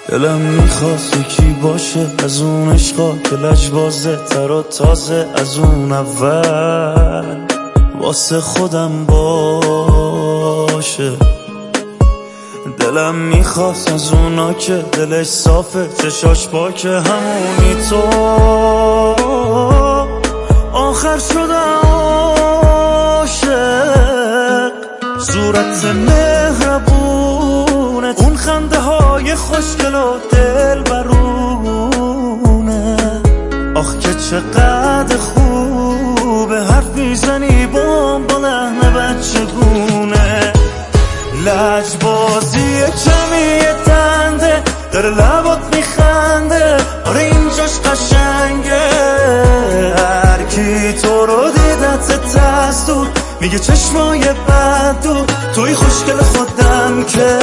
دلم میخواست یکی باشه از اون عشقا که لجبازه تر و تازه از اون اول واسه خودم باشه. دلم میخواست از اونا که دلش صافه چشاش پاکه همونی تو آخر شدم عاشق. صورت مهربونت اون خنده های خوشگل و دل برونه آخ که چقدر خوبه حرف میزنی با لحن بچگونه. لجبازی کمی دنده داره لبات میخنده آره اینجاش قشنگه. هر کی تو رو دیدت از دور میگه چشمای بد دور توی خوشگل خودم که.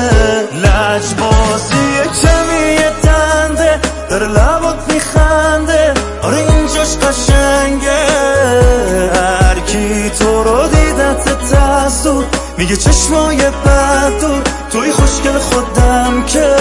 لجبازی کمی دنده داره لبات میخنده آره اینجاش قشنگه. هر کی تو رو دیدت از دور میگه چشمای بد دور توی خوشگل خودم که.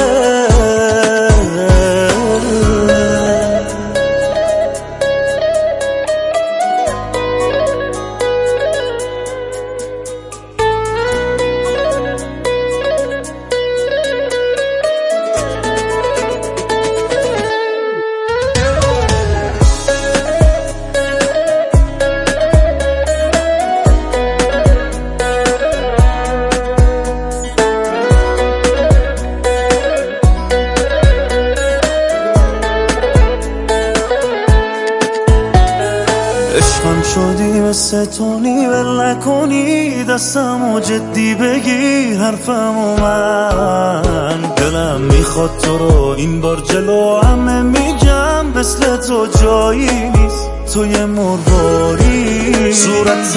عشقم شدی مثل تونی ول نکنی دستمو جدی بگیر حرفمو من. دلم میخواد تو رو این بار جلو همه میگم مثل تو جایی نیست توی مرواری. صورت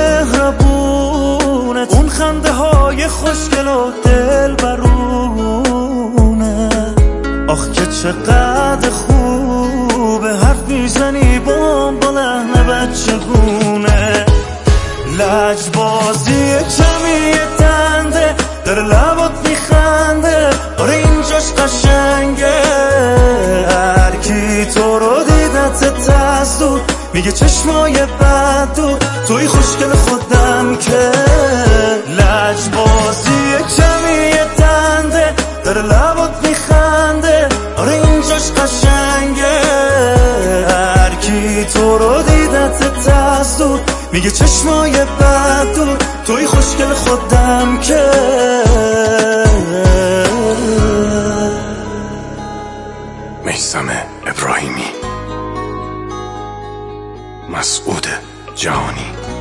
مهربونت اون خنده های خوشگل و دل برونه آخ که چقدر خوبه حرف میزنی با لحن بچگونه. لجبازی کمی دنده داره لبات میخنده آره اینجاش قشنگه. هر کی تو رو دیدت از دور میگه چشمای بد دور توی خوشگل خودم که. لجبازی کمی دنده داره لبات میخنده آره اینجاش قشنگه. هر کی تو رو دیدت از دور میگه چشمای بد دور توی خوشگل خودم که. میثم ابراهیمی، مسعود جهانی.